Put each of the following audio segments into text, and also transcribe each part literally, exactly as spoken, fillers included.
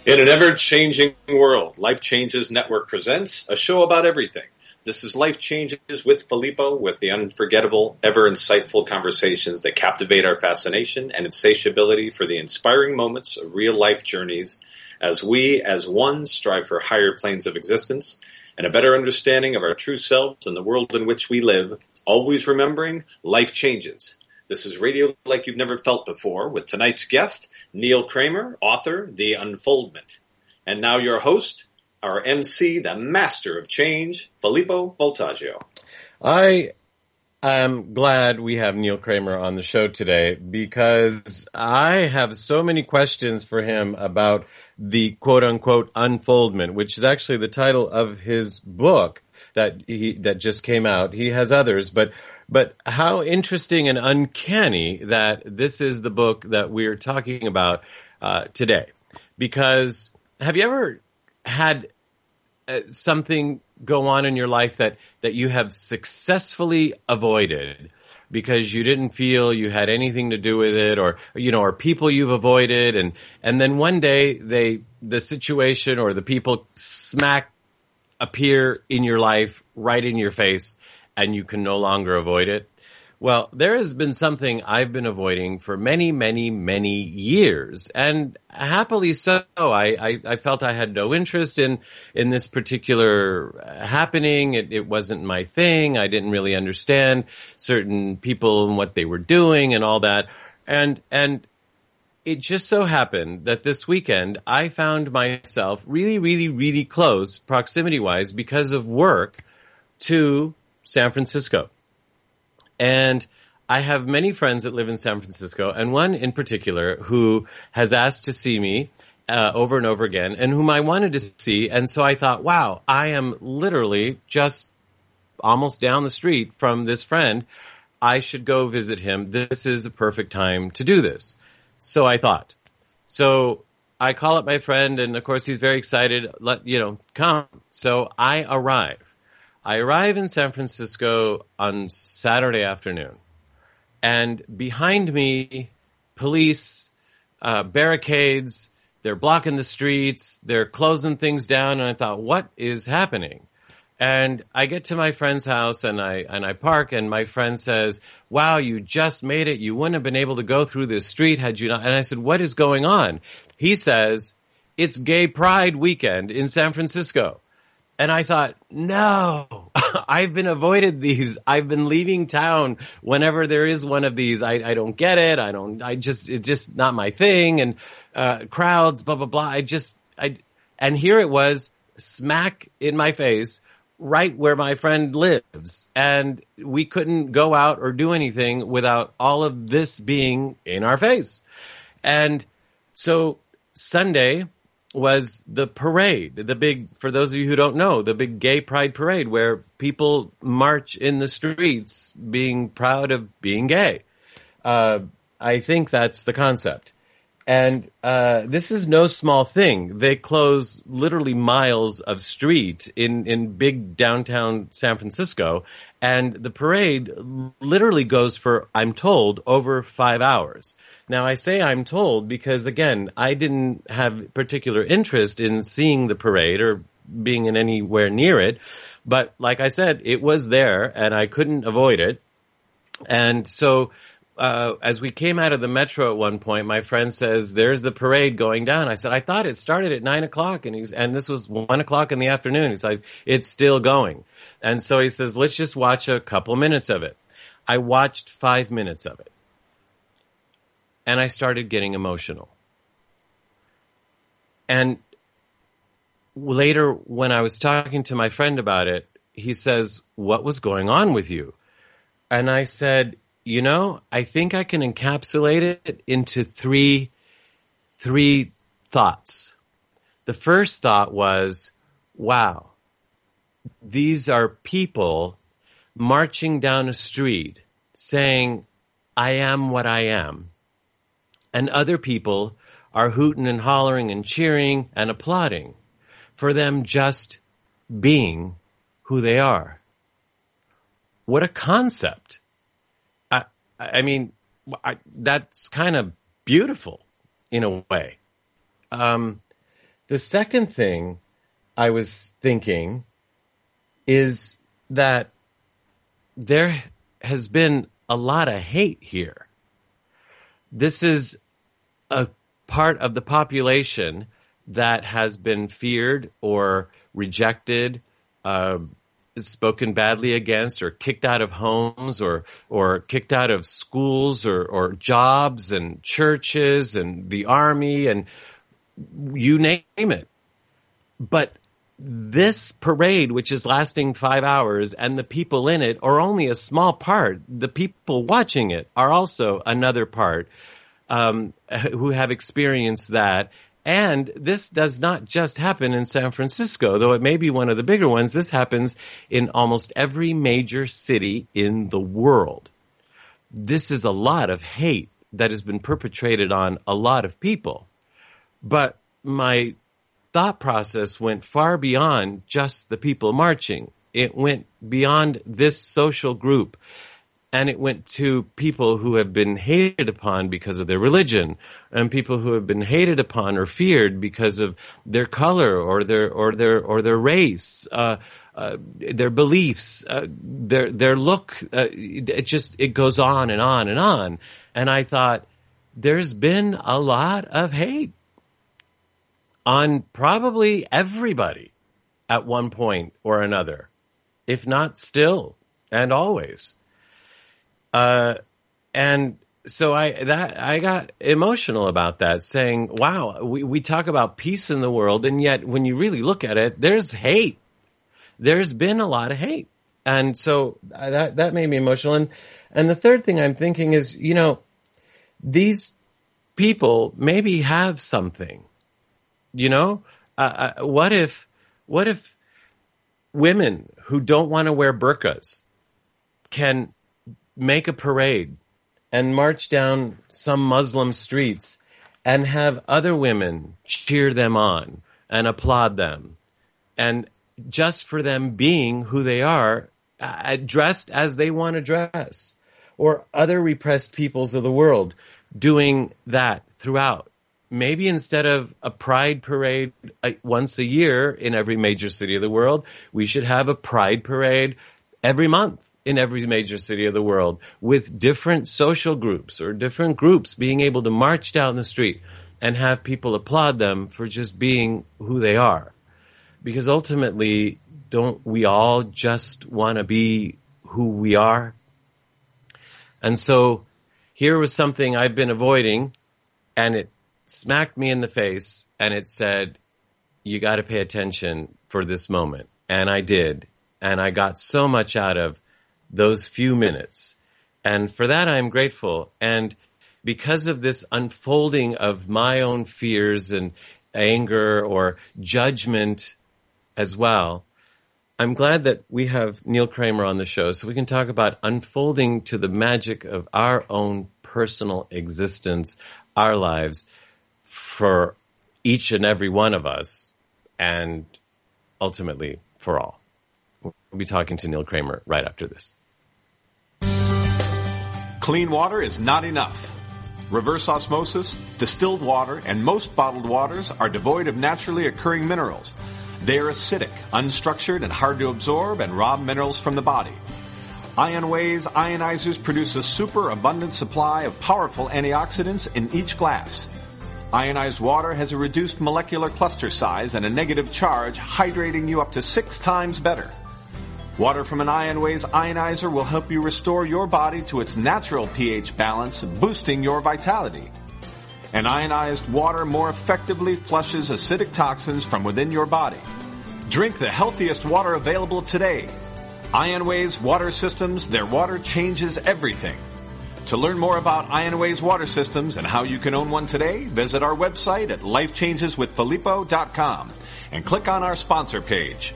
In an ever-changing world, Life Changes Network presents a show about everything. This is Life Changes with Filippo, with the unforgettable, ever-insightful conversations that captivate our fascination and insatiability for the inspiring moments of real-life journeys as we, as one, strive for higher planes of existence and a better understanding of our true selves and the world in which we live, always remembering life changes. This is radio like you've never felt before, with tonight's guest, Neil Kramer, author, The Unfoldment. And now your host, our M C, the master of change, Filippo Voltaggio. I am glad we have Neil Kramer on the show today because I have so many questions for him about the quote-unquote unfoldment, which is actually the title of his book that he that just came out. He has others, but But how interesting and uncanny that this is the book that we're talking about uh, today. Because have you ever had uh, something go on in your life that, that you have successfully avoided because you didn't feel you had anything to do with it, or, you know, or people you've avoided, and, and then one day they, the situation or the people smack appear in your life right in your face, and you can no longer avoid it? Well, there has been something I've been avoiding for many, many, many years, and happily so. I, I, I felt I had no interest in, in this particular happening. It, it wasn't my thing. I didn't really understand certain people and what they were doing and all that. And, and it just so happened that this weekend I found myself really, really, really close, proximity-wise, because of work, to San Francisco. And I have many friends that live in San Francisco, and one in particular who has asked to see me uh, over and over again, and whom I wanted to see. And so I thought, wow, I am literally just almost down the street from this friend. I should go visit him. This is a perfect time to do this. So I thought. So I call up my friend, and of course he's very excited. Let, you know, come. So I arrive. I arrive in San Francisco on Saturday afternoon, and behind me, police, uh, barricades, they're blocking the streets, they're closing things down, and I thought, what is happening? And I get to my friend's house, and I, and I park, and my friend says, wow, you just made it. You wouldn't have been able to go through this street had you not. And I said, what is going on? He says, it's Gay Pride weekend in San Francisco. And I thought, no, I've been avoided these. I've been leaving town whenever there is one of these. I, I don't get it. I don't, I just, it's just not my thing. And, uh, crowds, blah, blah, blah. I just, I, and here it was smack in my face, right where my friend lives. And we couldn't go out or do anything without all of this being in our face. And so Sunday was the parade, the big, for those of you who don't know, the big Gay Pride parade where people march in the streets being proud of being gay. Uh, I think that's the concept. And uh, this is no small thing. They close literally miles of street in, in big downtown San Francisco, and the parade literally goes for, I'm told, over five hours. Now, I say I'm told because, again, I didn't have particular interest in seeing the parade or being in anywhere near it. But like I said, it was there, and I couldn't avoid it. And so uh as we came out of the metro at one point, my friend says, there's the parade going down. I said, I thought it started at nine o'clock, and he's, and this was one o'clock in the afternoon. He's like, it's still going. And so he says, let's just watch a couple minutes of it. I watched five minutes of it. And I started getting emotional. And later, when I was talking to my friend about it, he says, what was going on with you? And I said, you know, I think I can encapsulate it into three, three thoughts. The first thought was, wow, these are people marching down a street saying, I am what I am. And other people are hooting and hollering and cheering and applauding for them just being who they are. What a concept. I, I mean, I, that's kind of beautiful in a way. Um, The second thing I was thinking is that there has been a lot of hate here. This is a part of the population that has been feared or rejected, uh, spoken badly against, or kicked out of homes, or or kicked out of schools, or, or jobs and churches and the army, and you name it. But this parade, which is lasting five hours, and the people in it are only a small part. The people watching it are also another part um, who have experienced that. And this does not just happen in San Francisco, though it may be one of the bigger ones. This happens in almost every major city in the world. This is a lot of hate that has been perpetrated on a lot of people. But my thought process went far beyond just the people marching. It went beyond this social group, and it went to people who have been hated upon because of their religion, and people who have been hated upon or feared because of their color or their or their or their race, uh, uh, their beliefs, uh, their their look. Uh, it just it goes on and on and on. And I thought, there's been a lot of hate on probably everybody at one point or another, if not still and always. Uh, and so I, that, I got emotional about that, saying, wow, we, we talk about peace in the world, and yet when you really look at it, there's hate. There's been a lot of hate. And so that, that made me emotional. And, and the third thing I'm thinking is, you know, these people maybe have something, you know, uh, uh, what if, what if women who don't want to wear burqas can make a parade and march down some Muslim streets and have other women cheer them on and applaud them, and just for them being who they are, uh, dressed as they want to dress, or other repressed peoples of the world doing that throughout. Maybe instead of a pride parade uh, once a year in every major city of the world, we should have a pride parade every month in every major city of the world, with different social groups or different groups being able to march down the street and have people applaud them for just being who they are. Because ultimately, don't we all just want to be who we are? And so here was something I've been avoiding, and it smacked me in the face, and it said, you got to pay attention for this moment. And I did. And I got so much out of those few minutes. And for that, I'm grateful. And because of this unfolding of my own fears and anger or judgment as well, I'm glad that we have Neil Kramer on the show so we can talk about unfolding to the magic of our own personal existence, our lives, for each and every one of us, and ultimately for all. We'll be talking to Neil Kramer right after this. Clean water is not enough. Reverse osmosis, distilled water, and most bottled waters are devoid of naturally occurring minerals. They are acidic, unstructured, and hard to absorb, and rob minerals from the body. IonWay's ionizers produce a super abundant supply of powerful antioxidants in each glass. Ionized water has a reduced molecular cluster size and a negative charge, hydrating you up to six times better. Water from an IonWay's ionizer will help you restore your body to its natural pH balance, boosting your vitality. And ionized water more effectively flushes acidic toxins from within your body. Drink the healthiest water available today. IonWay's water systems, their water changes everything. To learn more about IonWay's water systems and how you can own one today, visit our website at life changes with filippo dot com and click on our sponsor page.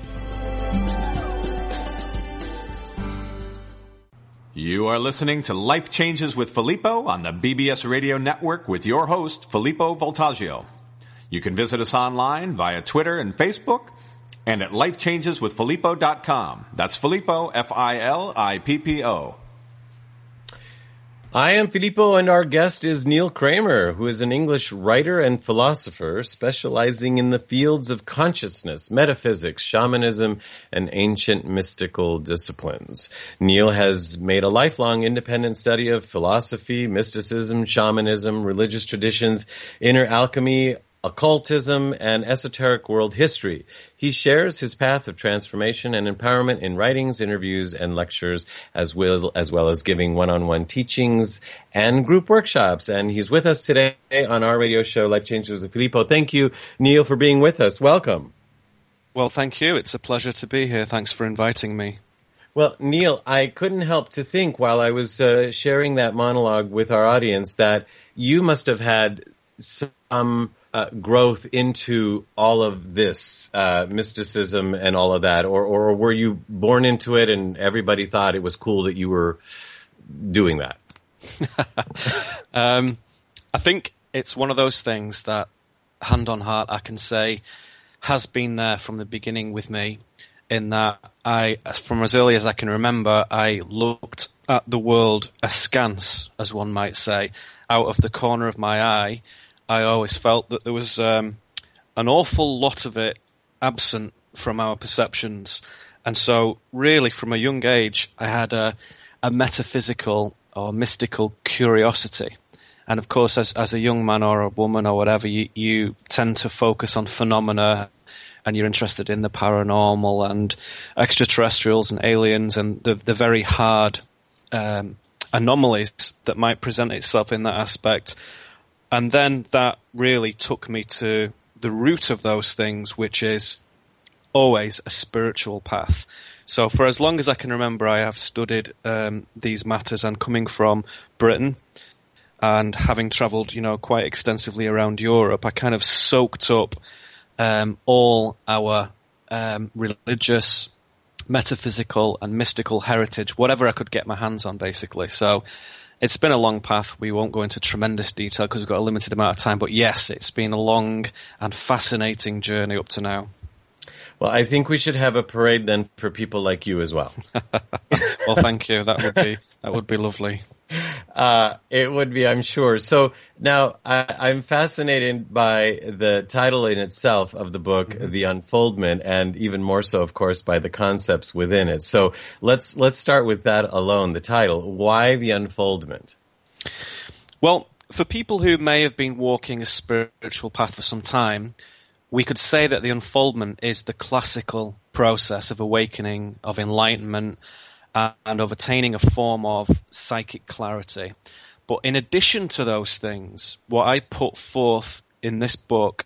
You are listening to Life Changes with Filippo on the B B S Radio Network with your host, Filippo Voltaggio. You can visit us online via Twitter and Facebook and at life changes with filippo dot com. That's Filippo, F I L I P P O. I am Filippo, and our guest is Neil Kramer, who is an English writer and philosopher specializing in the fields of consciousness, metaphysics, shamanism, and ancient mystical disciplines. Neil has made a lifelong independent study of philosophy, mysticism, shamanism, religious traditions, inner alchemy, occultism, and esoteric world history. He shares his path of transformation and empowerment in writings, interviews, and lectures, as well as, well as giving one-on-one teachings and group workshops. And he's with us today on our radio show, Life Changes with Filippo. Thank you, Neil, for being with us. Welcome. Well, thank you. It's a pleasure to be here. Thanks for inviting me. Well, Neil, I couldn't help to think while I was uh, sharing that monologue with our audience that you must have had some Uh, growth into all of this uh, mysticism and all of that, or or were you born into it and everybody thought it was cool that you were doing that? um, I think it's one of those things that, hand on heart, I can say has been there from the beginning with me, in that I, from as early as I can remember, I looked at the world askance, as one might say, out of the corner of my eye. I always felt that there was um, an awful lot of it absent from our perceptions. And so really from a young age, I had a, a metaphysical or mystical curiosity. And of course, as, as a young man or a woman or whatever, you, you tend to focus on phenomena, and you're interested in the paranormal and extraterrestrials and aliens and the, the very hard um, anomalies that might present itself in that aspect. And then that really took me to the root of those things, which is always a spiritual path. So for as long as I can remember, I have studied um, these matters, and coming from Britain and having travelled, you know, quite extensively around Europe, I kind of soaked up um, all our um, religious, metaphysical and mystical heritage, whatever I could get my hands on, basically. So it's been a long path. We won't go into tremendous detail because we've got a limited amount of time. But yes, it's been a long and fascinating journey up to now. Well, I think we should have a parade then for people like you as well. Well, thank you. That would be that would be lovely. Uh, it would be, I'm sure. So now I, I'm fascinated by the title in itself of the book, mm-hmm. The Unfoldment, and even more so, of course, by the concepts within it. So let's let's start with that alone, the title. Why The Unfoldment? Well, for people who may have been walking a spiritual path for some time, we could say that the unfoldment is the classical process of awakening, of enlightenment, and of attaining a form of psychic clarity. But in addition to those things, what I put forth in this book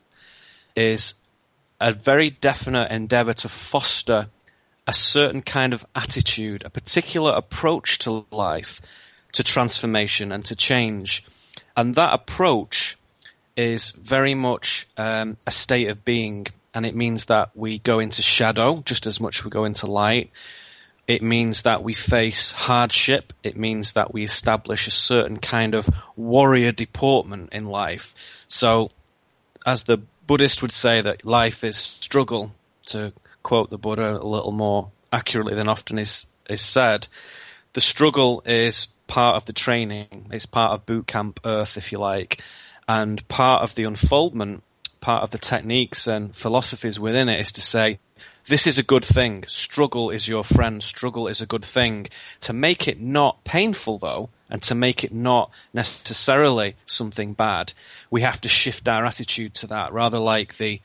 is a very definite endeavor to foster a certain kind of attitude, a particular approach to life, to transformation and to change. And that approach is very much um, a state of being, and it means that we go into shadow just as much as we go into light. It means that we face hardship. It means that we establish a certain kind of warrior deportment in life. So, as the Buddhist would say, that life is struggle, to quote the Buddha a little more accurately than often is, is said, the struggle is part of the training. It's part of boot camp earth, if you like. And part of the unfoldment, part of the techniques and philosophies within it is to say, this is a good thing. Struggle is your friend. Struggle is a good thing. To make it not painful, though, and to make it not necessarily something bad, we have to shift our attitude to that, rather like the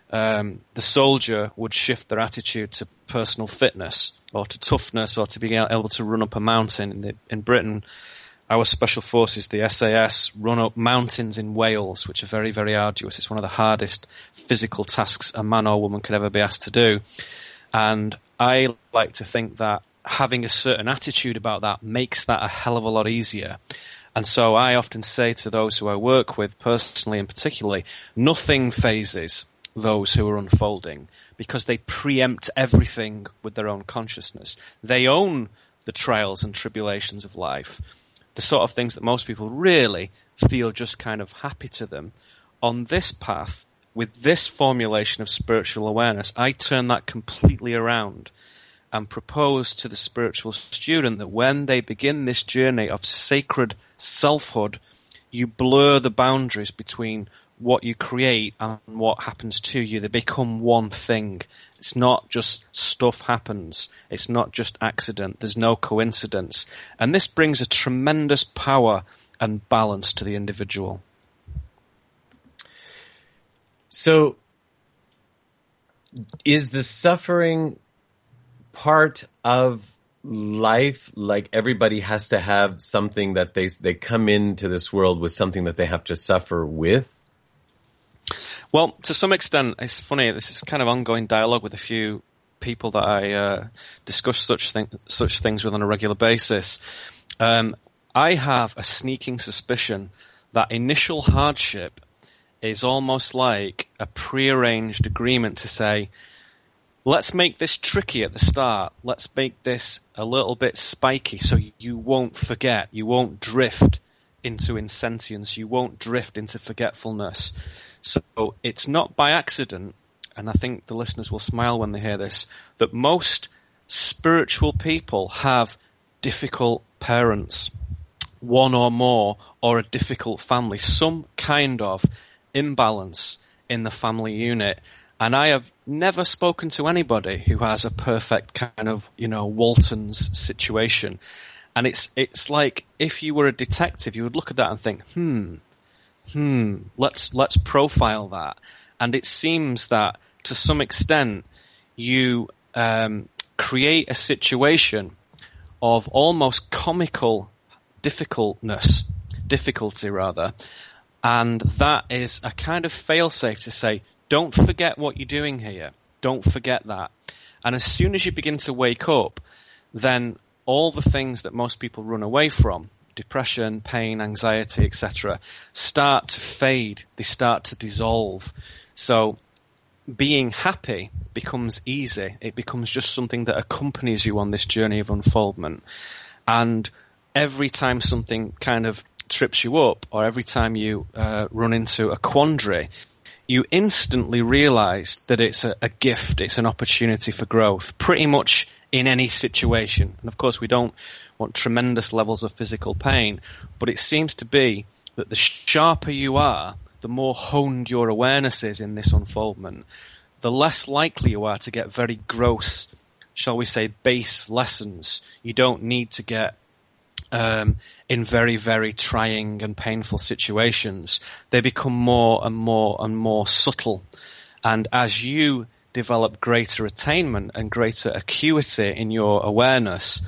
um, the soldier would shift their attitude to personal fitness or to toughness or to being able to run up a mountain. In, the, in Britain, our special forces, the S A S, run up mountains in Wales, which are very, very arduous. It's one of the hardest physical tasks a man or woman could ever be asked to do. And I like to think that having a certain attitude about that makes that a hell of a lot easier. And so I often say to those who I work with, personally and particularly, nothing phases those who are unfolding, because they preempt everything with their own consciousness. They own the trials and tribulations of life, the sort of things that most people really feel just kind of happy to them. On this path, with this formulation of spiritual awareness, I turn that completely around and propose to the spiritual student that when they begin this journey of sacred selfhood, you blur the boundaries between what you create and what happens to you. They become one thing. It's not just stuff happens. It's not just accident. There's no coincidence. And this brings a tremendous power and balance to the individual. So, is the suffering part of life? Like everybody has to have something that they they come into this world with something that they have to suffer with? Well, to some extent, it's funny. This is kind of ongoing dialogue with a few people that I uh, discuss such thing, such things with on a regular basis. Um, I have a sneaking suspicion that initial hardship is almost like a prearranged agreement to say, let's make this tricky at the start. Let's make this a little bit spiky so you won't forget. You won't drift into insentience. You won't drift into forgetfulness. So it's not by accident, and I think the listeners will smile when they hear this, that most spiritual people have difficult parents, one or more, or a difficult family, some kind of imbalance in the family unit. And I have never spoken to anybody who has a perfect kind of, you know, Walton's situation. And it's it's like if you were a detective, you would look at that and think, hmm, hmm, let's let's profile that. And it seems that to some extent you um, create a situation of almost comical difficultness, difficulty rather, and that is a kind of fail-safe to say, don't forget what you're doing here. Don't forget that. And as soon as you begin to wake up, then all the things that most people run away from, depression, pain, anxiety, et cetera, start to fade. They start to dissolve. So being happy becomes easy. It becomes just something that accompanies you on this journey of unfoldment. And every time something kind of trips you up, or every time you uh, run into a quandary, you instantly realize that it's a, a gift, it's an opportunity for growth, pretty much in any situation. And of course, we don't want tremendous levels of physical pain, but it seems to be that the sharper you are, the more honed your awareness is in this unfoldment, the less likely you are to get very gross, shall we say, base lessons. You don't need to get um, in very, very trying and painful situations. They become more and more and more subtle. And as you develop greater attainment and greater acuity in your awareness,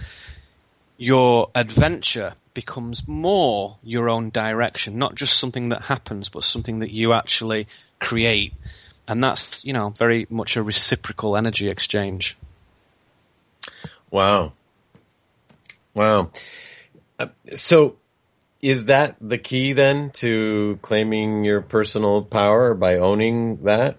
your adventure becomes more your own direction, not just something that happens, but something that you actually create. And that's, you know, very much a reciprocal energy exchange. Wow. Wow. Uh, so is that the key then to claiming your personal power, by owning that?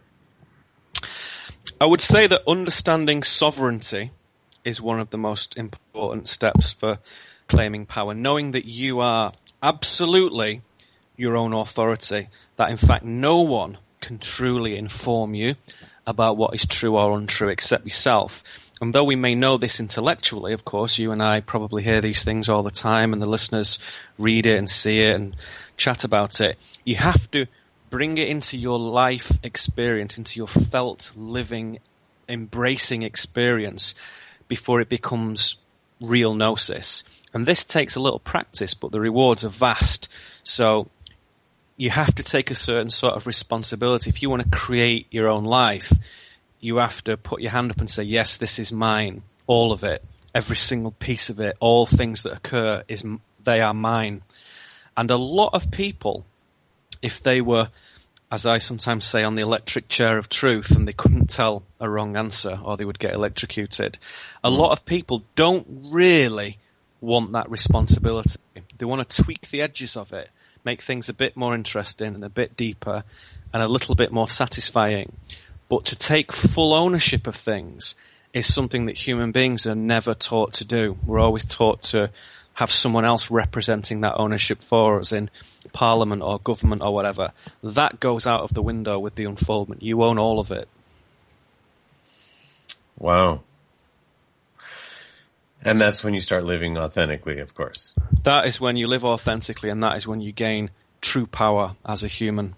I would say that understanding sovereignty is one of the most important steps for claiming power. Knowing that you are absolutely your own authority, that in fact no one can truly inform you about what is true or untrue except yourself. And though we may know this intellectually, of course, you and I probably hear these things all the time, and the listeners read it and see it and chat about it, you have to bring it into your life experience, into your felt, living, embracing experience before it becomes real gnosis. And this takes a little practice, but the rewards are vast. So you have to take a certain sort of responsibility. If you want to create your own life, you have to put your hand up and say, yes, this is mine, all of it, every single piece of it, all things that occur, is they are mine. And a lot of people, if they were, as I sometimes say, on the electric chair of truth and they couldn't tell a wrong answer or they would get electrocuted, a lot of people don't really want that responsibility. They want to tweak the edges of it, make things a bit more interesting and a bit deeper and a little bit more satisfying. But to take full ownership of things is something that human beings are never taught to do. We're always taught to have someone else representing that ownership for us in parliament or government or whatever. That goes out of the window with the unfoldment. You own all of it. Wow. And that's when you start living authentically, of course. That is when you live authentically, and that is when you gain true power as a human.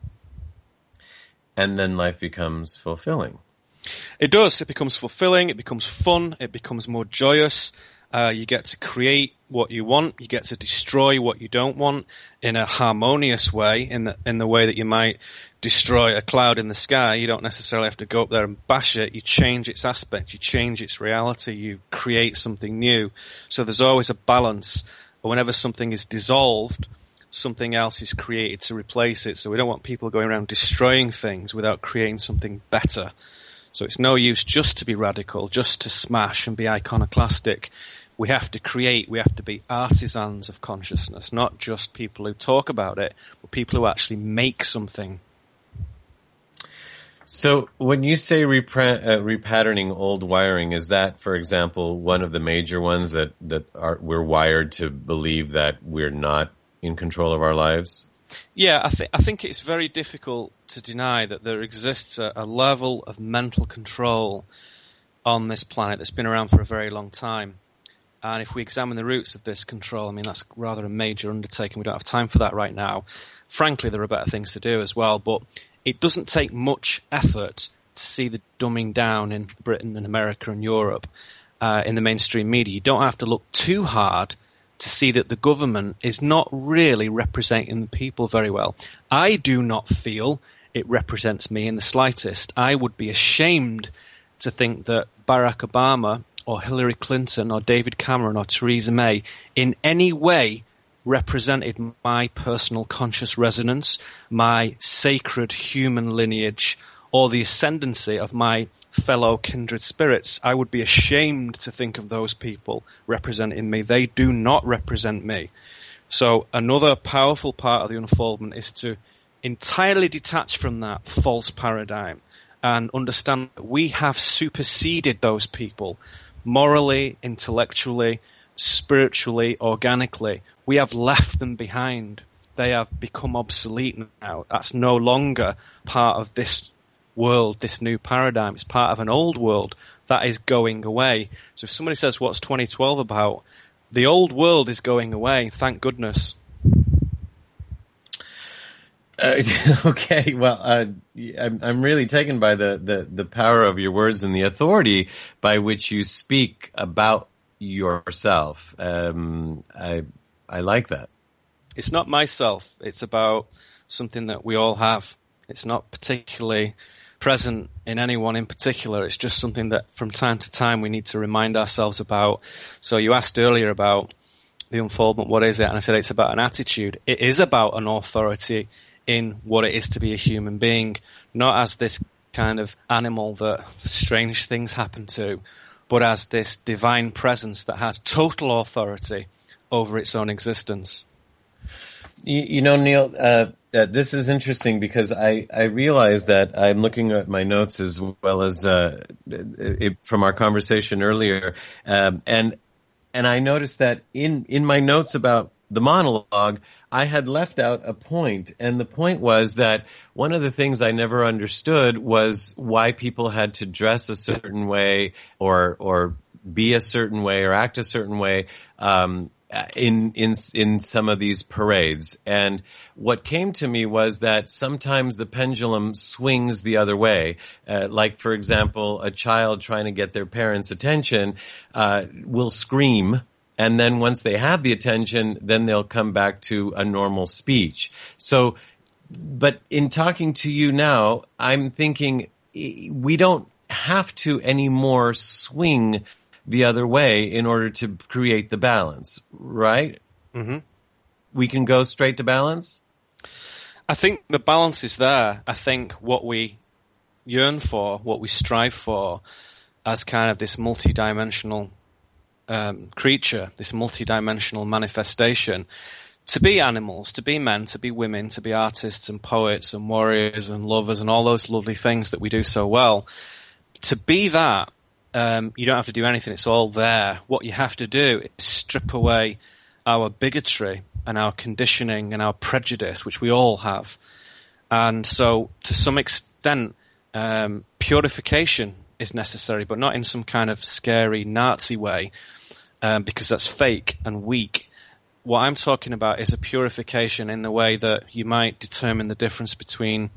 And then life becomes fulfilling. It does. It becomes fulfilling. It becomes fun. It becomes more joyous. Uh, you get to create what you want. You get to destroy what you don't want in a harmonious way, in the in the way that you might destroy a cloud in the sky. You don't necessarily have to go up there and bash it. You change its aspect. You change its reality. You create something new. So there's always a balance. But whenever something is dissolved, something else is created to replace it. So we don't want people going around destroying things without creating something better. So it's no use just to be radical, just to smash and be iconoclastic. We have to create, we have to be artisans of consciousness, not just people who talk about it, but people who actually make something. So when you say repra- uh, repatterning old wiring, is that, for example, one of the major ones that, that are, we're wired to believe that we're not in control of our lives? Yeah, I, th- I think it's very difficult to deny that there exists a, a level of mental control on this planet that's been around for a very long time. And if we examine the roots of this control, I mean, that's rather a major undertaking. We don't have time for that right now. Frankly, there are better things to do as well, but it doesn't take much effort to see the dumbing down in Britain and America and Europe uh, in the mainstream media. You don't have to look too hard to see that the government is not really representing the people very well. I do not feel it represents me in the slightest. I would be ashamed to think that Barack Obama or Hillary Clinton or David Cameron or Theresa May in any way represented my personal conscious resonance, my sacred human lineage, or the ascendancy of my fellow kindred spirits. I would be ashamed to think of those people representing me. They do not represent me. So another powerful part of the unfoldment is to entirely detach from that false paradigm and understand that we have superseded those people morally, intellectually, spiritually, organically. We have left them behind. They have become obsolete now. That's no longer part of this world, this new paradigm. It's part of an old world that is going away. So if somebody says, what's twenty twelve about? The old world is going away, thank goodness. Uh, okay, well, uh, I'm, I'm really taken by the, the, the power of your words and the authority by which you speak about yourself. Um, I I like that. It's not myself. It's about something that we all have. It's not particularly present in anyone in particular. It's just something that from time to time we need to remind ourselves about. So you asked earlier about the unfoldment, what is it? And I said it's about an attitude. It is about an authority in what it is to be a human being, not as this kind of animal that strange things happen to, but as this divine presence that has total authority over its own existence. You, you know, Neil, uh, uh, this is interesting because I, I realize that I'm looking at my notes as well as uh, it, from our conversation earlier, um, and and I noticed that in, in my notes about the monologue, I had left out a point, and the point was that one of the things I never understood was why people had to dress a certain way or or be a certain way or act a certain way um, in in in some of these parades. And what came to me was that sometimes the pendulum swings the other way. Uh, like, for example, a child trying to get their parents' attention uh, will scream. And then once they have the attention, then they'll come back to a normal speech. So, but in talking to you now, I'm thinking we don't have to anymore swing the other way in order to create the balance, right? Mm-hmm. We can go straight to balance? I think the balance is there. I think what we yearn for, what we strive for as kind of this multidimensional Um, creature, this multidimensional manifestation, to be animals, to be men, to be women, to be artists and poets and warriors and lovers and all those lovely things that we do so well. To be that, um, you don't have to do anything. It's all there. What you have to do is strip away our bigotry and our conditioning and our prejudice, which we all have. And so, to some extent, um, purification is necessary, but not in some kind of scary Nazi way, um, because that's fake and weak. What I'm talking about is a purification in the way that you might determine the difference between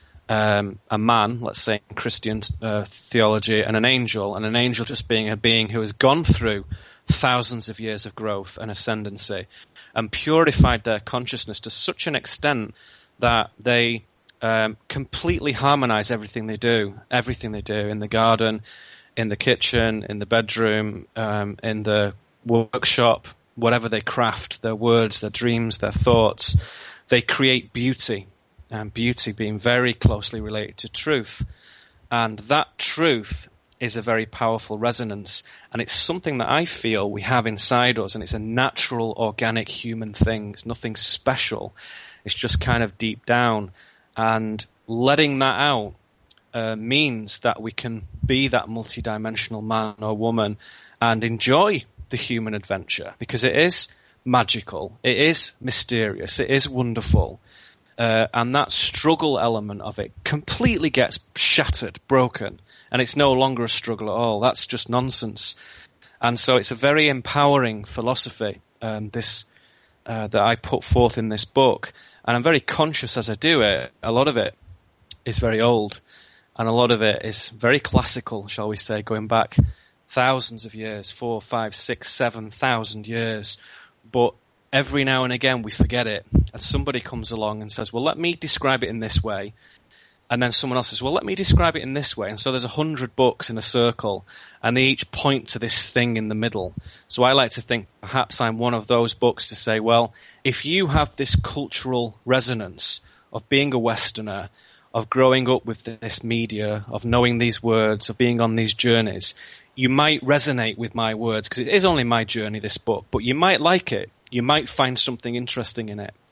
um, a man, let's say in Christian uh, theology, and an angel, and an angel just being a being who has gone through thousands of years of growth and ascendancy and purified their consciousness to such an extent that they um, completely harmonize everything they do, everything they do in the garden, in the kitchen, in the bedroom, um, in the workshop, whatever they craft, their words, their dreams, their thoughts. They create beauty, and beauty being very closely related to truth. And that truth is a very powerful resonance, and it's something that I feel we have inside us, and it's a natural, organic human thing. It's nothing special. It's just kind of deep down, and letting that out uh, means that we can be that multidimensional man or woman and enjoy the human adventure, because it is magical, it is mysterious, it is wonderful, uh, and that struggle element of it completely gets shattered, broken, and it's no longer a struggle at all. That's just nonsense. And so it's a very empowering philosophy, um, this uh, that I put forth in this book, and I'm very conscious as I do it. A lot of it is very old, and a lot of it is very classical, shall we say, going back thousands of years, four, five, six, seven thousand years. But every now and again we forget it, and somebody comes along and says, well, let me describe it in this way. And then someone else says, well, let me describe it in this way. And so there's a hundred books in a circle, and they each point to this thing in the middle. So I like to think perhaps I'm one of those books to say, well, if you have this cultural resonance of being a Westerner, of growing up with this media, of knowing these words, of being on these journeys, you might resonate with my words, because it is only my journey, this book, but you might like it. You might find something interesting in it.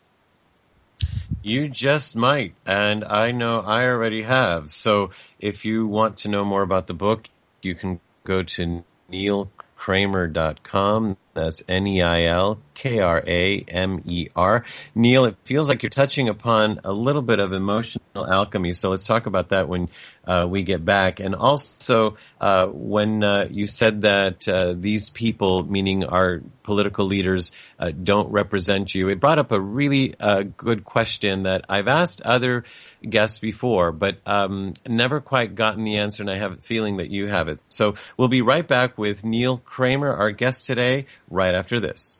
You just might, and I know I already have. So if you want to know more about the book, you can go to neil kramer dot com. That's N E I L K R A M E R. Neil, it feels like you're touching upon a little bit of emotional alchemy, so let's talk about that when uh, we get back. And also, uh, when uh, you said that uh, these people, meaning our political leaders, uh, don't represent you, it brought up a really uh, good question that I've asked other guests before, but um, never quite gotten the answer, and I have a feeling that you have it. So we'll be right back with Neil Kramer, our guest today, right after this.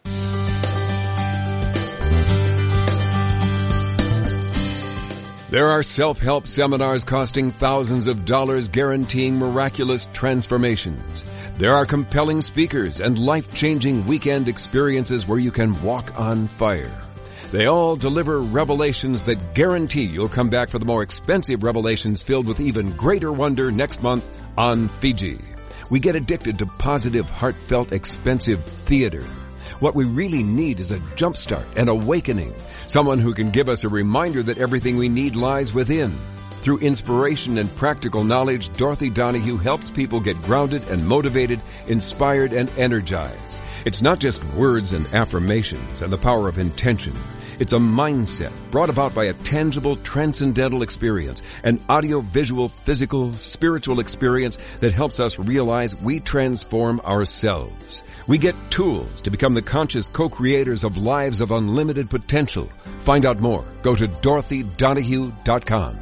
There are self-help seminars costing thousands of dollars guaranteeing miraculous transformations. There are compelling speakers and life-changing weekend experiences where you can walk on fire. They all deliver revelations that guarantee you'll come back for the more expensive revelations filled with even greater wonder next month on Fiji. We get addicted to positive, heartfelt, expensive theater. What we really need is a jumpstart, an awakening, someone who can give us a reminder that everything we need lies within. Through inspiration and practical knowledge, Dorothy Donahue helps people get grounded and motivated, inspired and energized. It's not just words and affirmations and the power of intention. It's a mindset brought about by a tangible, transcendental experience, an audio-visual, physical, spiritual experience that helps us realize we transform ourselves. We get tools to become the conscious co-creators of lives of unlimited potential. Find out more. Go to dorothy donahue dot com.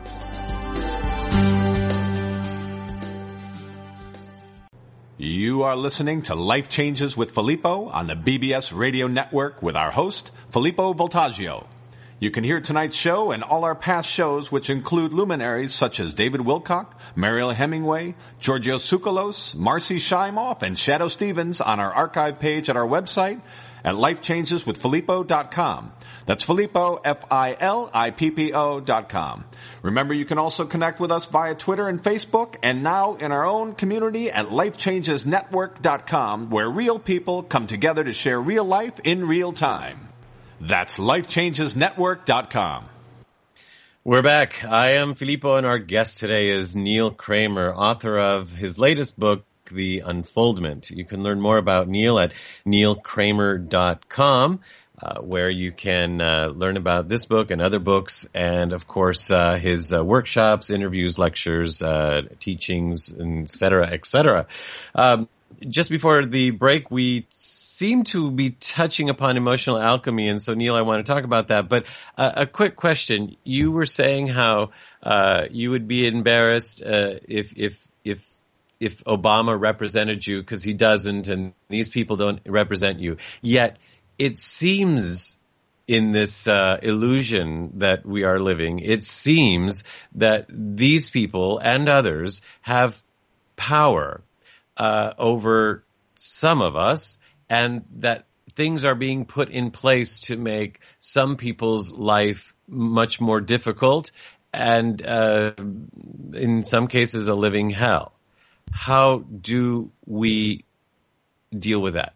You are listening to Life Changes with Filippo on the B B S Radio Network with our host, Filippo Voltaggio. You can hear tonight's show and all our past shows, which include luminaries such as David Wilcock, Mariel Hemingway, Georgios Tsoukalos, Marcy Shimoff, and Shadow Stevens on our archive page at our website at life changes with filippo dot com. That's Filippo, F I L I P P O dot com. Remember, you can also connect with us via Twitter and Facebook, and now in our own community at life changes network dot com, where real people come together to share real life in real time. That's life changes network dot com. We're back. I am Filippo, and our guest today is Neil Kramer, author of his latest book, The Unfoldment. You can learn more about Neil at neil kramer dot com. uh, where you can uh, learn about this book and other books, and of course uh, his uh, workshops, interviews, lectures, uh, teachings, et cetera, et cetera. Um, just before the break, we seem to be touching upon emotional alchemy, and so Neil, I want to talk about that. But uh, a quick question: you were saying how uh, you would be embarrassed uh, if if if if Obama represented you, because he doesn't, and these people don't represent you. Yet it seems in this uh, illusion that we are living, it seems that these people and others have power uh, over some of us, and that things are being put in place to make some people's life much more difficult and uh, in some cases a living hell. How do we deal with that?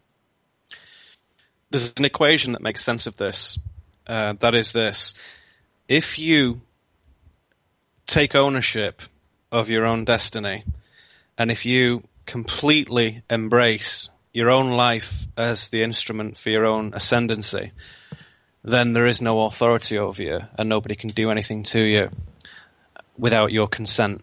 There's an equation that makes sense of this. Uh, that is this. If you take ownership of your own destiny, and if you completely embrace your own life as the instrument for your own ascendancy, then there is no authority over you, and nobody can do anything to you without your consent.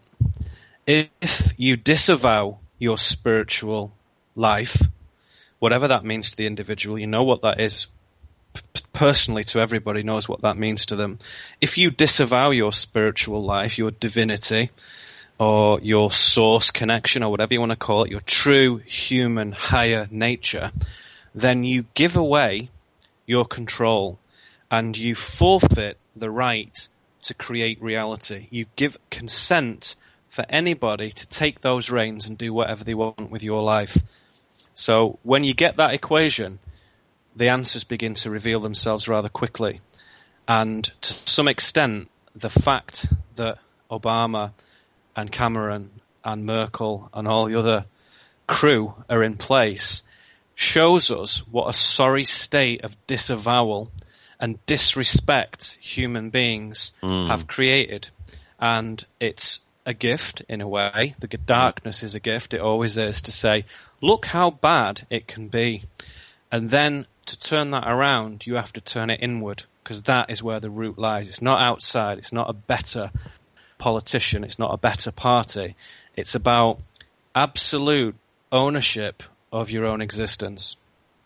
If you disavow your spiritual life, whatever that means to the individual, you know what that is personally to everybody, knows what that means to them. If you disavow your spiritual life, your divinity, or your source connection, or whatever you want to call it, your true human higher nature, then you give away your control and you forfeit the right to create reality. You give consent for anybody to take those reins and do whatever they want with your life. So when you get that equation, the answers begin to reveal themselves rather quickly. And to some extent, the fact that Obama and Cameron and Merkel and all the other crew are in place shows us what a sorry state of disavowal and disrespect human beings mm. have created. And it's a gift in a way. The darkness is a gift. It always is, to say, look how bad it can be. And then to turn that around, you have to turn it inward, because that is where the root lies. It's not outside. It's not a better politician. It's not a better party. It's about absolute ownership of your own existence.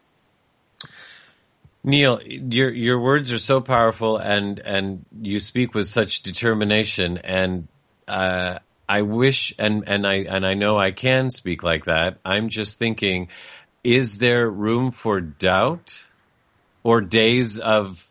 Neil, your your words are so powerful, and and you speak with such determination, and uh, I wish, and and I and I know I can speak like that. I'm just thinking, is there room for doubt or days of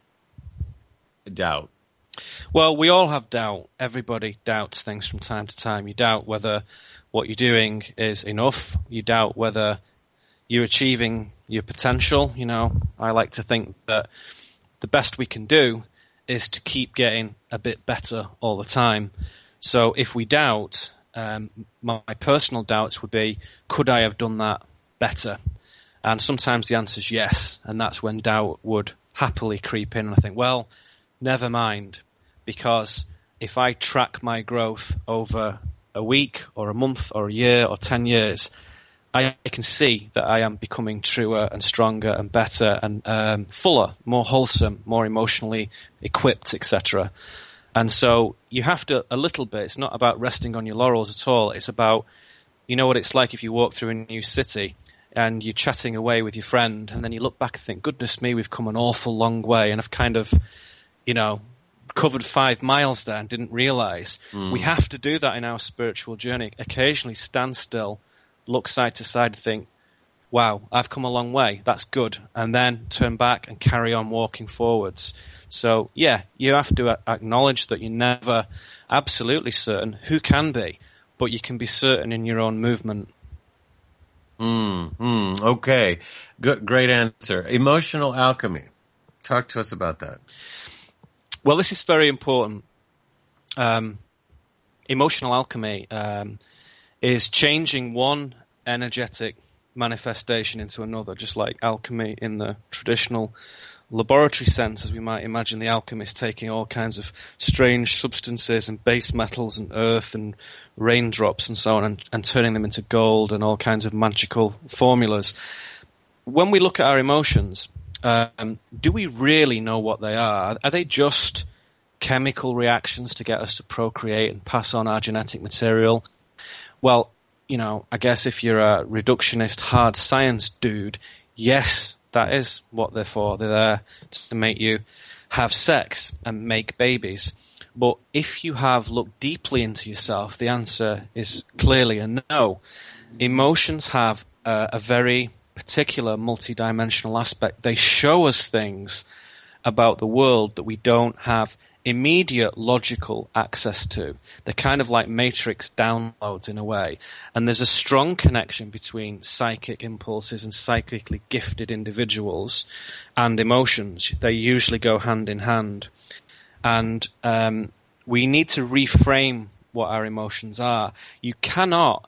doubt? Well, we all have doubt. Everybody doubts things from time to time. You doubt whether what you're doing is enough. You doubt whether you're achieving your potential. You know, I like to think that the best we can do is to keep getting a bit better all the time. So if we doubt, um, my personal doubts would be, could I have done that better? And sometimes the answer is yes, and that's when doubt would happily creep in. And I think, well, never mind, because if I track my growth over a week or a month or a year or ten years, I can see that I am becoming truer and stronger and better and um, fuller, more wholesome, more emotionally equipped, et cetera. And so you have to, a little bit, it's not about resting on your laurels at all. It's about, you know what it's like if you walk through a new city and you're chatting away with your friend, and then you look back and think, goodness me, we've come an awful long way, and I've kind of, you know, covered five miles there and didn't realize. Mm. We have to do that in our spiritual journey. Occasionally stand still, look side to side and think, wow, I've come a long way, that's good, and then turn back and carry on walking forwards. So, yeah, you have to acknowledge that you're never absolutely certain. Who can be? But you can be certain in your own movement. Mm, mm, okay. Good, great answer. Emotional alchemy. Talk to us about that. Well, this is very important. Um, emotional alchemy um, is changing one energetic manifestation into another, just like alchemy in the traditional laboratory sense, as we might imagine the alchemist taking all kinds of strange substances and base metals and earth and raindrops and so on and, and turning them into gold and all kinds of magical formulas. When we look at our emotions, um, do we really know what they are? Are they just chemical reactions to get us to procreate and pass on our genetic material? Well, you know, I guess if you're a reductionist hard science dude, yes, that is what they're for. They're there to make you have sex and make babies. But if you have looked deeply into yourself, the answer is clearly a no. Emotions have a, a very particular multidimensional aspect. They show us things about the world that we don't have immediate logical access to. They're kind of like matrix downloads in a way. And there's a strong connection between psychic impulses and psychically gifted individuals and emotions. They usually go hand in hand. And um, we need to reframe what our emotions are. You cannot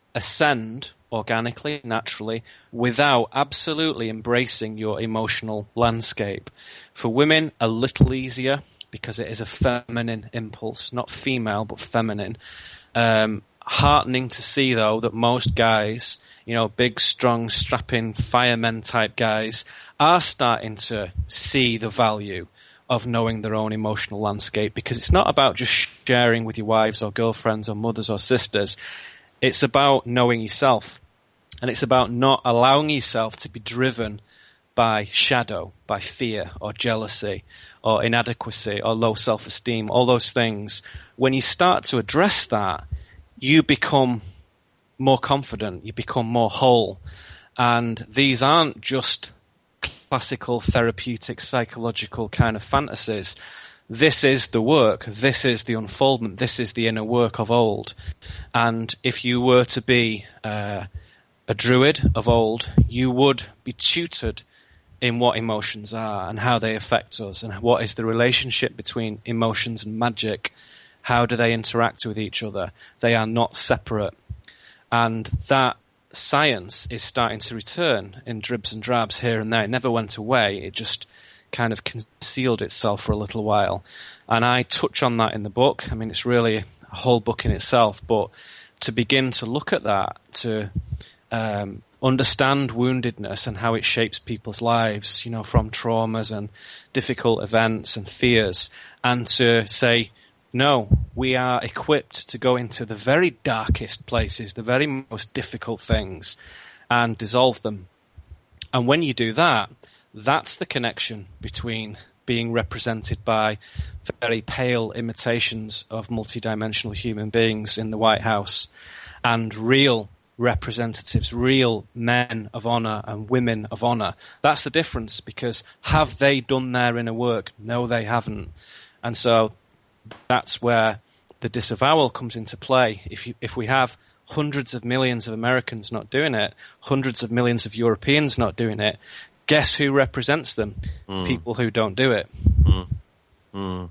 ascend organically, naturally, without absolutely embracing your emotional landscape. For women, a little easier, because it is a feminine impulse, not female, but feminine. Um, heartening to see, though, that most guys, you know, big, strong, strapping firemen type guys, are starting to see the value of knowing their own emotional landscape, because it's not about just sharing with your wives or girlfriends or mothers or sisters. It's about knowing yourself, and it's about not allowing yourself to be driven by shadow, by fear or jealousy or inadequacy or low self-esteem, all those things. When you start to address that, you become more confident, you become more whole. And these aren't just classical therapeutic psychological kind of fantasies. This is the work, this is the unfoldment, this is the inner work of old. And if you were to be uh, a druid of old, you would be tutored in what emotions are and how they affect us, and what is the relationship between emotions and magic. How do they interact with each other? They are not separate. And that science is starting to return in dribs and drabs here and there. It never went away. It just kind of concealed itself for a little while. And I touch on that in the book. I mean, it's really a whole book in itself, but to begin to look at that, to um, understand woundedness and how it shapes people's lives, you know, from traumas and difficult events and fears, and to say, no, we are equipped to go into the very darkest places, the very most difficult things, and dissolve them. And when you do that, that's the connection between being represented by very pale imitations of multidimensional human beings in the White House and real representatives, real men of honor and women of honor. That's the difference, because have they done their inner work? No, they haven't. And so that's where the disavowal comes into play. If you, if we have hundreds of millions of Americans not doing it, hundreds of millions of Europeans not doing it, guess who represents them? Mm. People who don't do it. Mm. Mm.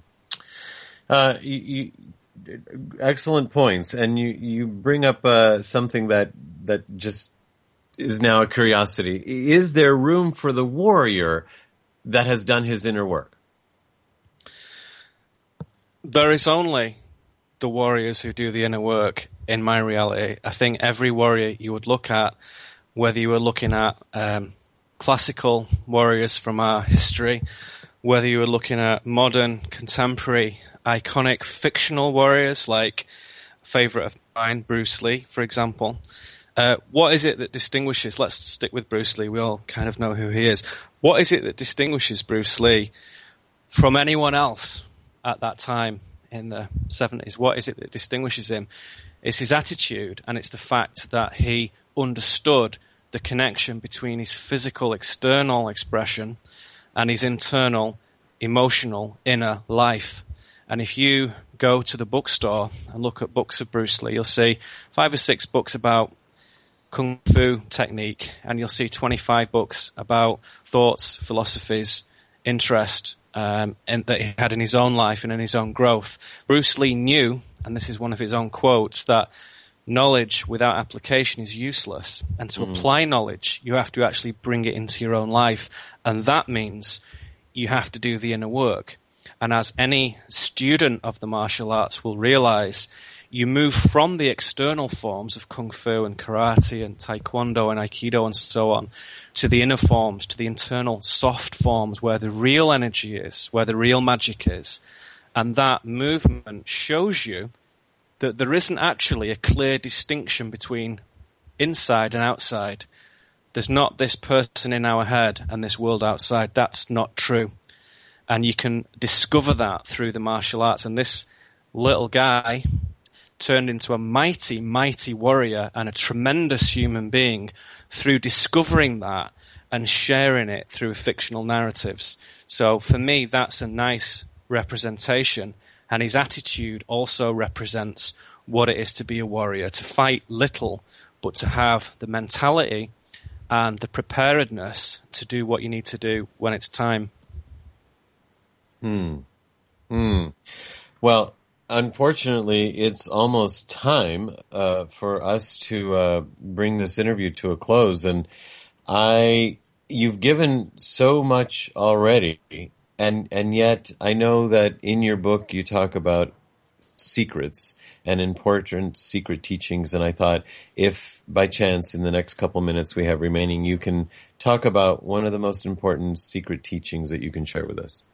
Uh, you, you, excellent points, and you you bring up uh, something that that just is now a curiosity. Is there room for the warrior that has done his inner work? There is only the warriors who do the inner work in my reality. I think every warrior you would look at, whether you were looking at um, classical warriors from our history, whether you were looking at modern, contemporary, iconic fictional warriors like a favorite of mine, Bruce Lee, for example. Uh, what is it that distinguishes, let's stick with Bruce Lee, we all kind of know who he is. What is it that distinguishes Bruce Lee from anyone else at that time in the seventies? What is it that distinguishes him? It's his attitude, and it's the fact that he understood the connection between his physical external expression and his internal emotional inner life. And if you go to the bookstore and look at books of Bruce Lee, you'll see five or six books about Kung Fu technique, and you'll see twenty-five books about thoughts, philosophies, interest, um, and that he had in his own life and in his own growth. Bruce Lee knew, and this is one of his own quotes, that knowledge without application is useless. And to mm. apply knowledge, you have to actually bring it into your own life. And that means you have to do the inner work. And as any student of the martial arts will realize, you move from the external forms of kung fu and karate and taekwondo and aikido and so on to the inner forms, to the internal soft forms where the real energy is, where the real magic is. And that movement shows you that there isn't actually a clear distinction between inside and outside. There's not this person in our head and this world outside. That's not true. And you can discover that through the martial arts. And this little guy turned into a mighty, mighty warrior and a tremendous human being through discovering that and sharing it through fictional narratives. So for me, that's a nice representation. And his attitude also represents what it is to be a warrior, to fight little, but to have the mentality and the preparedness to do what you need to do when it's time. Hmm. Hmm. Well, unfortunately, it's almost time uh, for us to uh, bring this interview to a close, and I, you've given so much already, and and yet I know that in your book you talk about secrets and important secret teachings, and I thought if by chance in the next couple minutes we have remaining, you can talk about one of the most important secret teachings that you can share with us.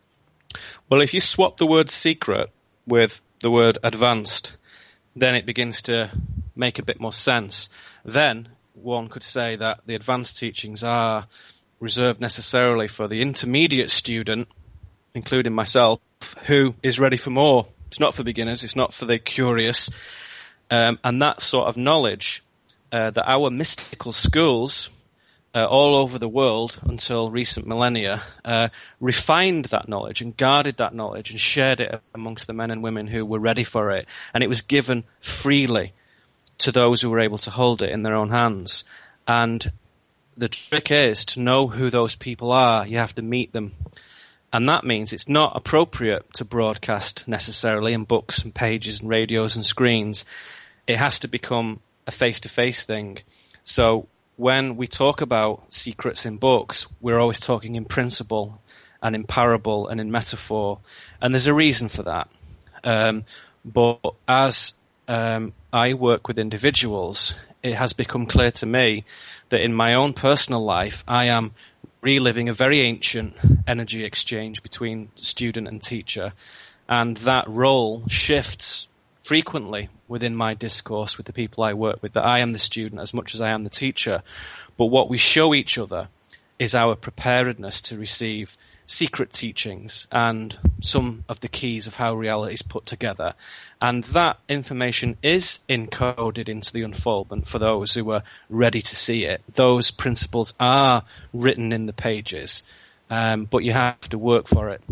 Well, if you swap the word secret with the word advanced, then it begins to make a bit more sense. Then one could say that the advanced teachings are reserved necessarily for the intermediate student, including myself, who is ready for more. It's not for beginners, it's not for the curious. Um, and that sort of knowledge uh, that our mystical schools Uh, all over the world until recent millennia, uh, refined that knowledge and guarded that knowledge and shared it amongst the men and women who were ready for it. And it was given freely to those who were able to hold it in their own hands. And the trick is to know who those people are. You have to meet them. And that means it's not appropriate to broadcast necessarily in books and pages and radios and screens. It has to become a face-to-face thing. So when we talk about secrets in books, we're always talking in principle and in parable and in metaphor. And there's a reason for that. Um, but as um, I work with individuals, it has become clear to me that in my own personal life, I am reliving a very ancient energy exchange between student and teacher. And that role shifts frequently within my discourse with the people I work with, that I am the student as much as I am the teacher. But what we show each other is our preparedness to receive secret teachings and some of the keys of how reality is put together. And that information is encoded into the unfoldment for those who are ready to see it. Those principles are written in the pages, um, but you have to work for it.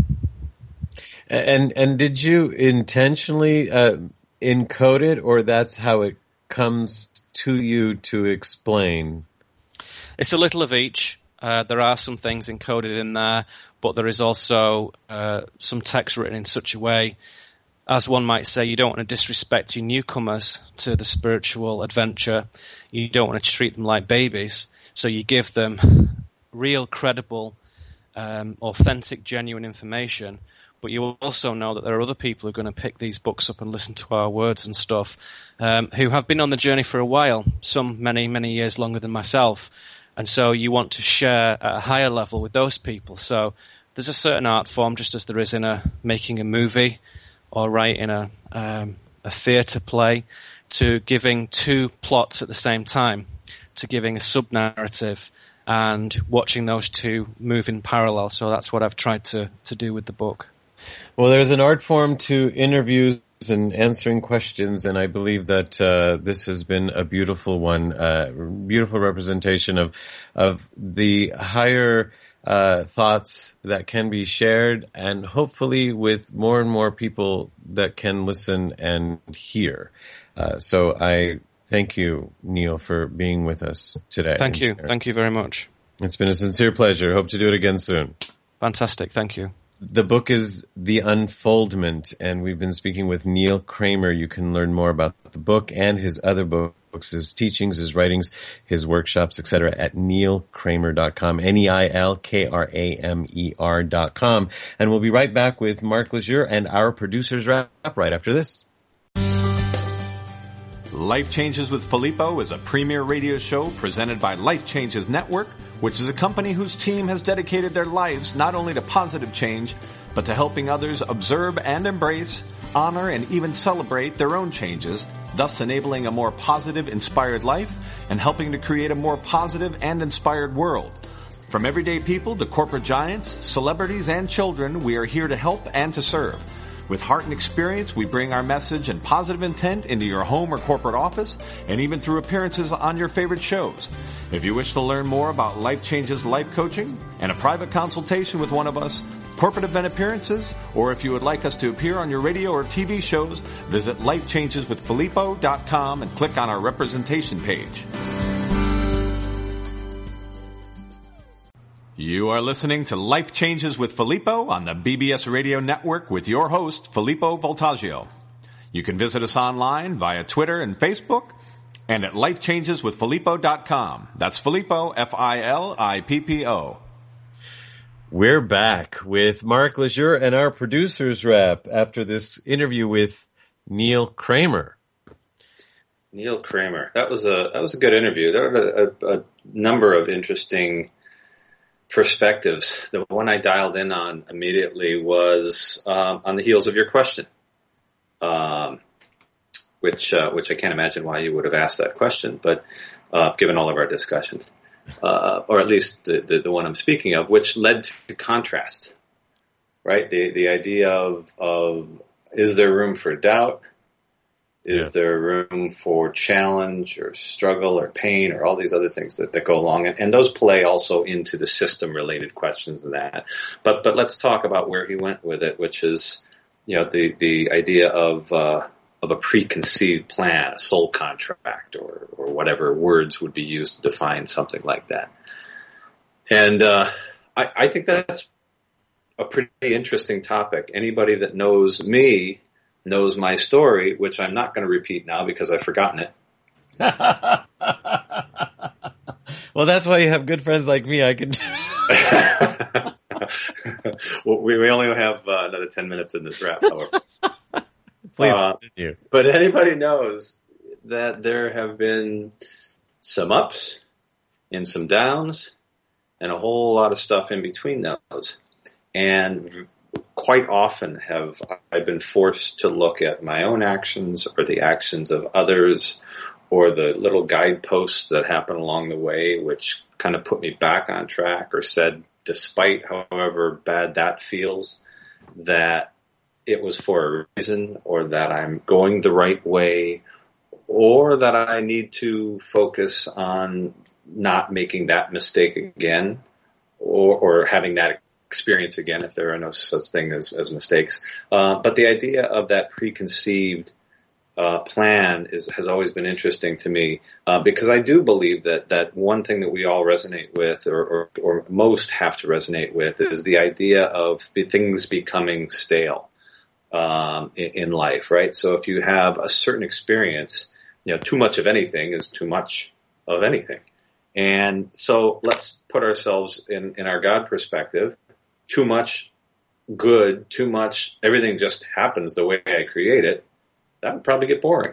And and did you intentionally uh, encode it, or that's how it comes to you to explain? It's a little of each. Uh, there are some things encoded in there, but there is also uh, some text written in such a way, as one might say, you don't want to disrespect your newcomers to the spiritual adventure. You don't want to treat them like babies. So you give them real, credible, um, authentic, genuine information. But you also know that there are other people who are going to pick these books up and listen to our words and stuff, um, who have been on the journey for a while, some many, many years longer than myself. And so you want to share at a higher level with those people. So there's a certain art form, just as there is in a making a movie or writing a, um, a theatre play, to giving two plots at the same time, to giving a sub-narrative and watching those two move in parallel. So that's what I've tried to, to do with the book. Well, there's an art form to interviews and answering questions, and I believe that uh, this has been a beautiful one, uh, beautiful representation of of the higher uh, thoughts that can be shared, and hopefully with more and more people that can listen and hear. Uh, so I thank you, Neil, for being with us today. Thank you. Thank you very much. It's been a sincere pleasure. Hope to do it again soon. Fantastic. Thank you. The book is The Unfoldment, and we've been speaking with Neil Kramer. You can learn more about the book and his other books, his teachings, his writings, his workshops, et cetera at neil kramer dot com, N E I L K R A M E R dot com. And we'll be right back with Mark Lejeune and our producer's wrap right after this. Life Changes with Filippo is a premier radio show presented by Life Changes Network, which is a company whose team has dedicated their lives not only to positive change, but to helping others observe and embrace, honor, and even celebrate their own changes, thus enabling a more positive, inspired life and helping to create a more positive and inspired world. From everyday people to corporate giants, celebrities, and children, we are here to help and to serve. With heart and experience, we bring our message and positive intent into your home or corporate office, and even through appearances on your favorite shows. If you wish to learn more about Life Changes life coaching and a private consultation with one of us, corporate event appearances, or if you would like us to appear on your radio or T V shows, visit life changes with filippo dot com and click on our representation page. You are listening to Life Changes with Filippo on the B B S Radio Network with your host, Filippo Voltaggio. You can visit us online via Twitter and Facebook and at life changes with filippo dot com. That's Filippo, F I L I P P O. We're back with Mark Lejeune and our producer's rep after this interview with Neil Kramer. Neil Kramer. That was a that was a good interview. There were a, a, a number of interesting perspectives. The one I dialed in on immediately was um, on the heels of your question, um, which uh, which I can't imagine why you would have asked that question, but uh, given all of our discussions, uh, or at least the, the, the one I'm speaking of, which led to contrast, right? The the idea of of is there room for doubt? Is yeah. there room for challenge or struggle or pain or all these other things that, that go along? And, and those play also into the system-related questions and that. But but let's talk about where he went with it, which is, you know, the, the idea of uh, of a preconceived plan, a soul contract, or, or whatever words would be used to define something like that. And uh, I, I think that's a pretty interesting topic. Anybody that knows me knows my story, which I'm not going to repeat now because I've forgotten it. Well, that's why you have good friends like me. I can. Well, we, we only have uh, another ten minutes in this wrap, however. Please uh, continue. But anybody knows that there have been some ups and some downs and a whole lot of stuff in between those. And quite often have I been forced to look at my own actions or the actions of others or the little guideposts that happen along the way, which kind of put me back on track or said, despite however bad that feels, that it was for a reason or that I'm going the right way or that I need to focus on not making that mistake again or, or having that experience again, if there are no such thing as, as mistakes. Uh, but the idea of that preconceived uh, plan is has always been interesting to me uh, because I do believe that that one thing that we all resonate with, or, or, or most have to resonate with, is the idea of things becoming stale um, in, in life, right? So if you have a certain experience, you know, too much of anything is too much of anything. And so let's put ourselves in, in our God perspective. Too much good, too much, everything just happens the way I create it, that would probably get boring.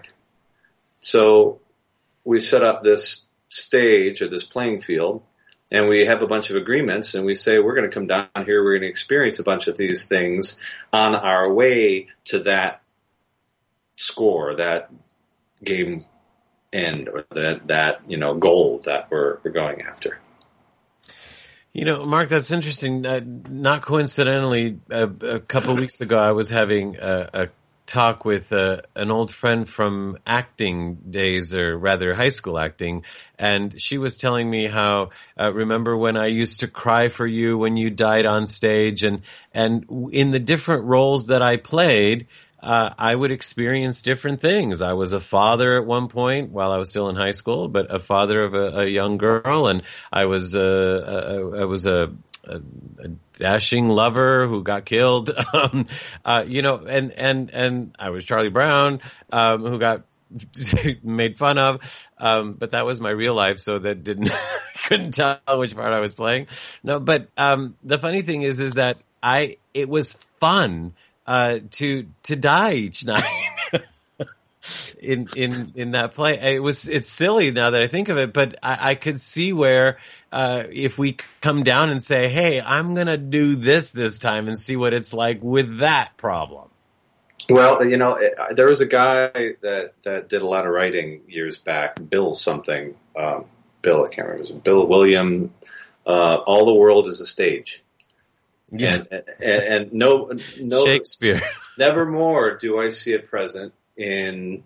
So we set up this stage or this playing field, and we have a bunch of agreements, and we say we're going to come down here, we're going to experience a bunch of these things on our way to that score, that game end, or that, that you know, goal that we're, we're going after. You know, Mark, that's interesting. Uh, not coincidentally, a, a couple of weeks ago, I was having a, a talk with uh, an old friend from acting days, or rather high school acting, and she was telling me how, uh, remember when I used to cry for you when you died on stage, and and in the different roles that I played, Uh, I would experience different things. I was a father at one point while I was still in high school, but a father of a, a young girl, and I was a, a, I was a, a, a dashing lover who got killed. um, uh, you know, and and and I was Charlie Brown, um, who got made fun of. Um, but that was my real life, so that didn't couldn't tell which part I was playing. No, but um, the funny thing is, is that I it was fun. Uh, to, to die each night. in in in that play. It was it's silly now that I think of it, but I, I could see where uh, if we come down and say, "Hey, I'm gonna do this this time," and see what it's like with that problem. Well, you know, there was a guy that that did a lot of writing years back, Bill something, um, Bill I can't remember, it was Bill William. Uh, All the World is a Stage. Yeah, and, and, and no, no, Shakespeare. Nevermore do I see it present in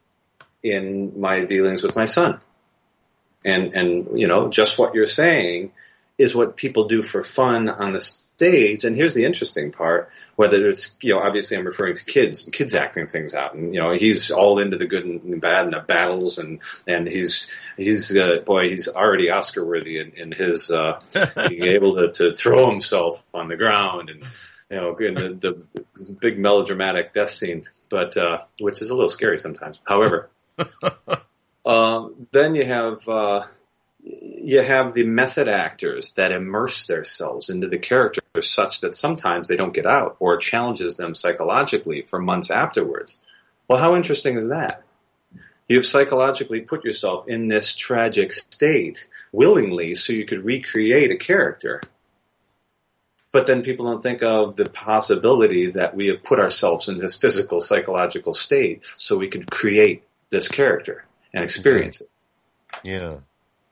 in my dealings with my son. And and you know, just what you're saying is what people do for fun on the stage. And here's the interesting part: whether it's, you know, obviously I'm referring to kids, kids acting things out, and you know, he's all into the good and bad and the battles, and and he's he's uh, boy, he's already Oscar worthy in, in his uh, being able to, to throw himself on the ground, and you know, in the, the big melodramatic death scene, but uh, which is a little scary sometimes. However, uh, then you have. Uh, You have the method actors that immerse themselves into the characters such that sometimes they don't get out, or it challenges them psychologically for months afterwards. Well, how interesting is that? You've psychologically put yourself in this tragic state willingly so you could recreate a character. But then people don't think of the possibility that we have put ourselves in this physical, psychological state so we could create this character and experience mm-hmm. it. Yeah.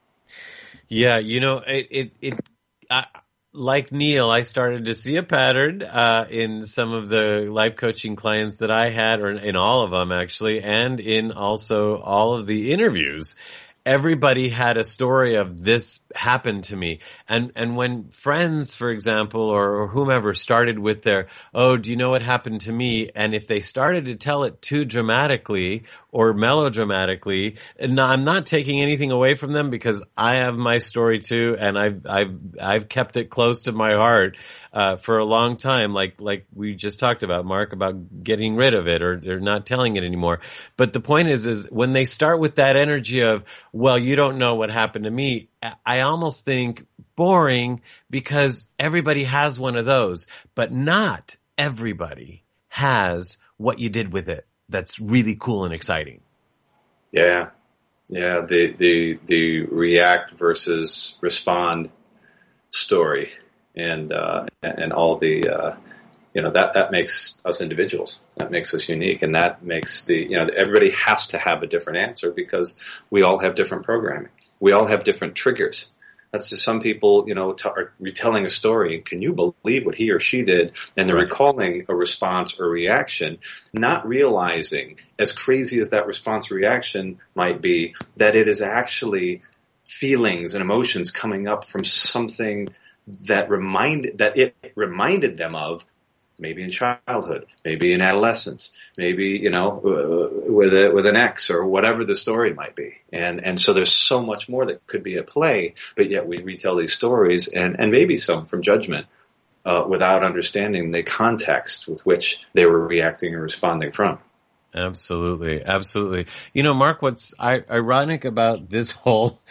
Yeah, you know, it, it, it I, like Neil, I started to see a pattern, uh, in some of the life coaching clients that I had, or in all of them actually, and in also all of the interviews. Everybody had a story of this happened to me. And, and when friends, for example, or, or whomever started with their, oh, do you know what happened to me? And if they started to tell it too dramatically or melodramatically, and I'm not taking anything away from them because I have my story too, and I've, I've, I've kept it close to my heart, uh, for a long time, like, like we just talked about, Mark, about getting rid of it or, or not telling it anymore. But the point is, is when they start with that energy of, well, you don't know what happened to me, I almost think boring, because everybody has one of those, but not everybody has what you did with it that's really cool and exciting. Yeah. Yeah. The, the, the react versus respond story, and, uh, and all the, uh, you know, that, that makes us individuals. That makes us unique. And that makes the, you know, everybody has to have a different answer because we all have different programming. We all have different triggers. That's just some people, you know, t- are retelling a story, and can you believe what he or she did? And they're right. recalling a response or reaction, not realizing, as crazy as that response or reaction might be, that it is actually feelings and emotions coming up from something that reminded, that it reminded them of, maybe in childhood, maybe in adolescence, maybe, you know, uh, with a, with an ex or whatever the story might be. And, and so there's so much more that could be at play, but yet we retell these stories, and, and maybe some from judgment, uh, without understanding the context with which they were reacting and responding from. Absolutely. Absolutely. You know, Mark, what's I- ironic about this whole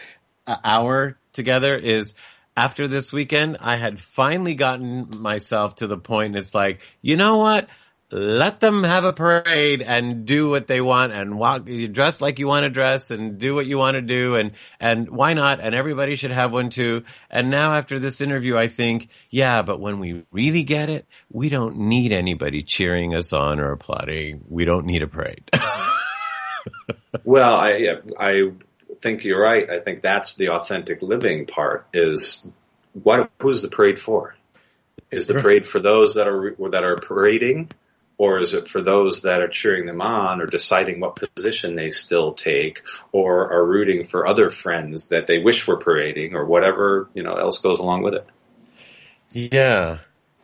hour together is, after this weekend, I had finally gotten myself to the point, it's like, you know what? Let them have a parade and do what they want, and walk, you dress like you want to dress and do what you want to do, and, and why not? And everybody should have one too. And now after this interview, I think, yeah, but when we really get it, we don't need anybody cheering us on or applauding. We don't need a parade. Well, I, I, think you're right. I think that's the authentic living part. Is what? Who's the parade for? Is the parade for those that are that are parading, or is it for those that are cheering them on, or deciding what position they still take, or are rooting for other friends that they wish were parading, or whatever, you know, else goes along with it? Yeah,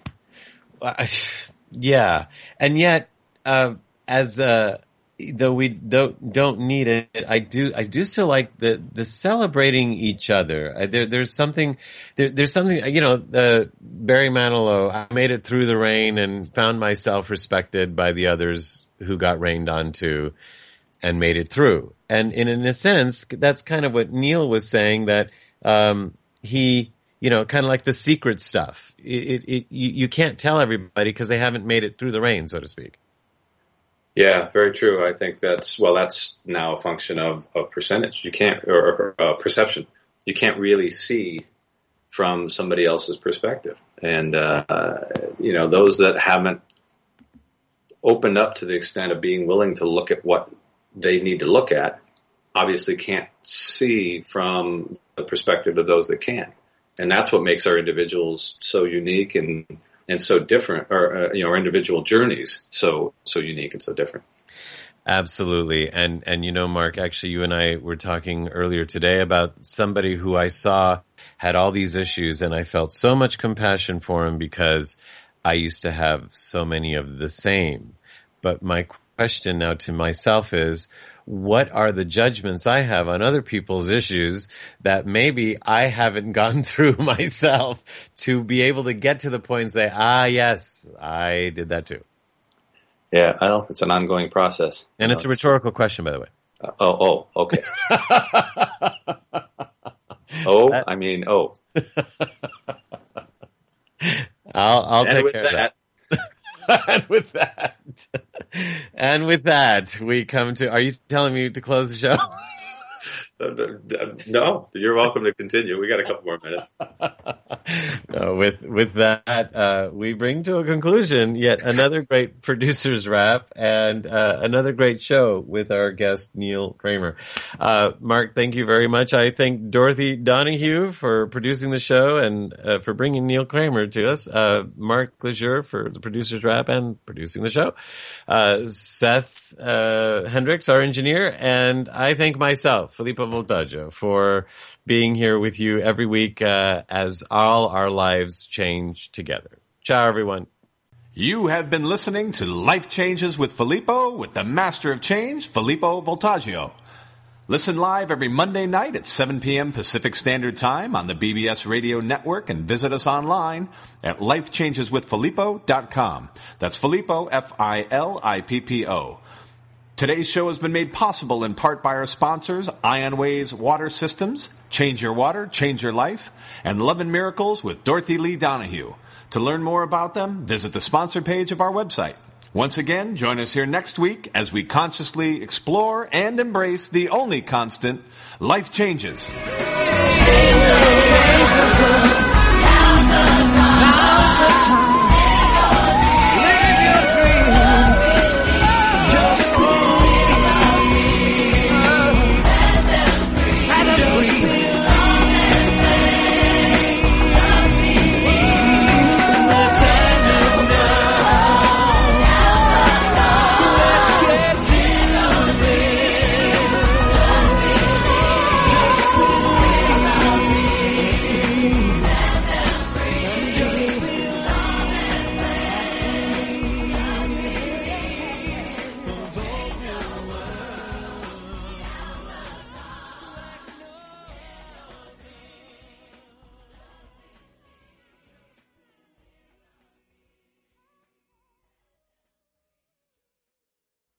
yeah, and yet, uh, as a though we don't don't need it, I do I do still like the the celebrating each other. I, there there's something there, there's something you know. The Barry Manilow, I made it through the rain and found myself respected by the others who got rained on too, and made it through. And in, in a sense, that's kind of what Neil was saying, that um, he you know kind of like the secret stuff. It, it, it you, you can't tell everybody because they haven't made it through the rain, so to speak. Yeah, very true. I think that's, well, that's now a function of, of percentage. You can't, or, or uh, perception. You can't really see from somebody else's perspective. And, uh, you know, those that haven't opened up to the extent of being willing to look at what they need to look at obviously can't see from the perspective of those that can. And that's what makes our individuals so unique and and so different, or uh, you know, our individual journeys so so unique and so different. Absolutely. And and you know, Mark, actually you and I were talking earlier today about somebody who I saw had all these issues, and I felt so much compassion for him because I used to have so many of the same. But my question now to myself is, what are the judgments I have on other people's issues that maybe I haven't gone through myself to be able to get to the point and say, ah, yes, I did that too. Yeah, well, it's an ongoing process. And it's a rhetorical question, by the way. Uh, oh, oh, okay. oh, I mean, oh. I'll, I'll and take with care that, of that. And with that, and with that, we come to, are you telling me to close the show? No, you're welcome to continue. We got a couple more minutes. No, with with that, uh, we bring to a conclusion yet another great producer's wrap and uh, another great show with our guest Neil Kramer. Uh, Mark, thank you very much. I thank Dorothy Donahue for producing the show and uh, for bringing Neil Kramer to us. Uh, Mark Lejeune for the producer's wrap and producing the show. Uh, Seth uh, Hendricks, our engineer, and I thank myself, Filippo Voltaggio, for being here with you every week uh, as all our lives change together. Ciao, everyone. You have been listening to Life Changes with Filippo with the Master of Change, Filippo Voltaggio. Listen live every Monday night at seven p.m. Pacific Standard Time on the B B S Radio Network and visit us online at life changes with filippo dot com. That's Filippo, F I L I P P O. Today's show has been made possible in part by our sponsors, IonWays Water Systems, Change Your Water, Change Your Life, and Love and Miracles with Dorothy Lee Donahue. To learn more about them, visit the sponsor page of our website. Once again, join us here next week as we consciously explore and embrace the only constant, life changes. Now's the time.